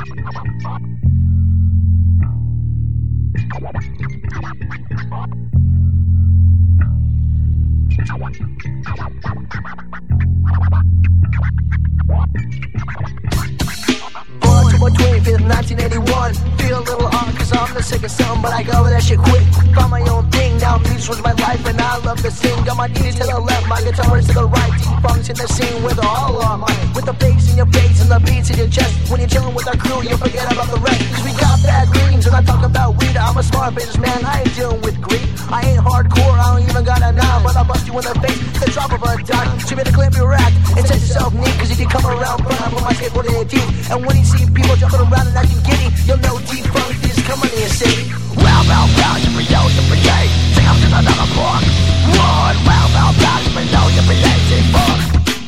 Born to 25th, 1981. Feel a little hard cause I'm the sick of something, but I got over that shit quick. Found my own thing, now music was my life and I love to sing. Got my knees to the left, my guitar is to the right. Defunks in the scene with all of mine. With the bass in your face and the beats in your chest. When you're chilling with our crew, you forget about the rest. Cause we got bad dreams and I talk about weed. I'm a smart businessman, I ain't dealing with greed. I ain't hardcore, I don't even got a nine, but I'll bust you in the face with the drop of a dime. So you better clamp your rack and set yourself neat. Cause if you come around front, I put my skateboard in your teeth. And when you see people jumping around and acting giddy, you'll know Defunct is coming in your city. Well, you be yo, you be gay. Take up to another block. One, well, you be yo, you be gay. Defunct.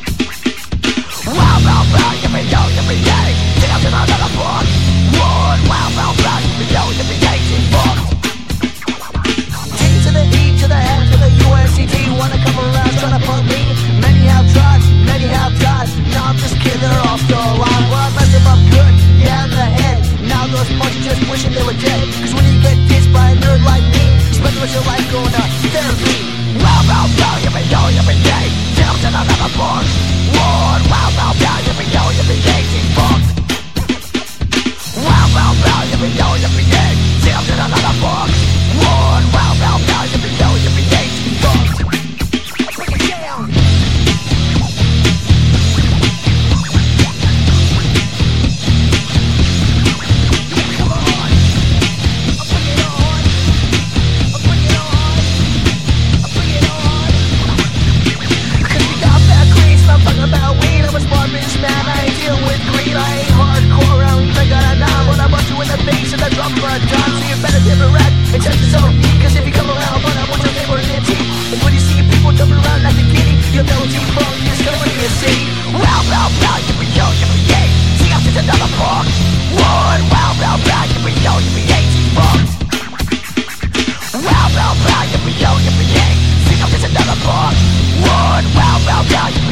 Well, you be yo, you be gay. Take up to another block. One, well, you be yo, you be gay. Defunct. T to the E to the F to the UNCT. Wanna come around trying to punk me? Many have tried, many have died. Now I'm just kidding, they're all still alive. Well, I messed them up good, yeah, in the head. Now those punks just wishing they were dead. Cause when you get dissed by a nerd like me, you spend the rest of your life going to therapy. Well, you be yo, you be gay. Take up to another block. One, well, you be yo, you be gay. Defunct. Well, you be yo, you be gay. Take up to another block. One, well, you be yo, you be gay. Defunct. Break it down. About weed, I'm a smart businessman, I ain't dealing with greed. I ain't hardcore, I don't even got a nine, but I bust you in the face and I drop of a dime. So you better give a rat and check yourself, cause if you come around, but I want your neighbor in tea. And when you see people jumping around like a kitty, you'll know Defunct is coming to your city. Well, you be yo, you be gay. Take up to another block. One, well, you be yo, you be gay. Defunct. Well, you be yo, you be gay. Take up to another block. One, well, you be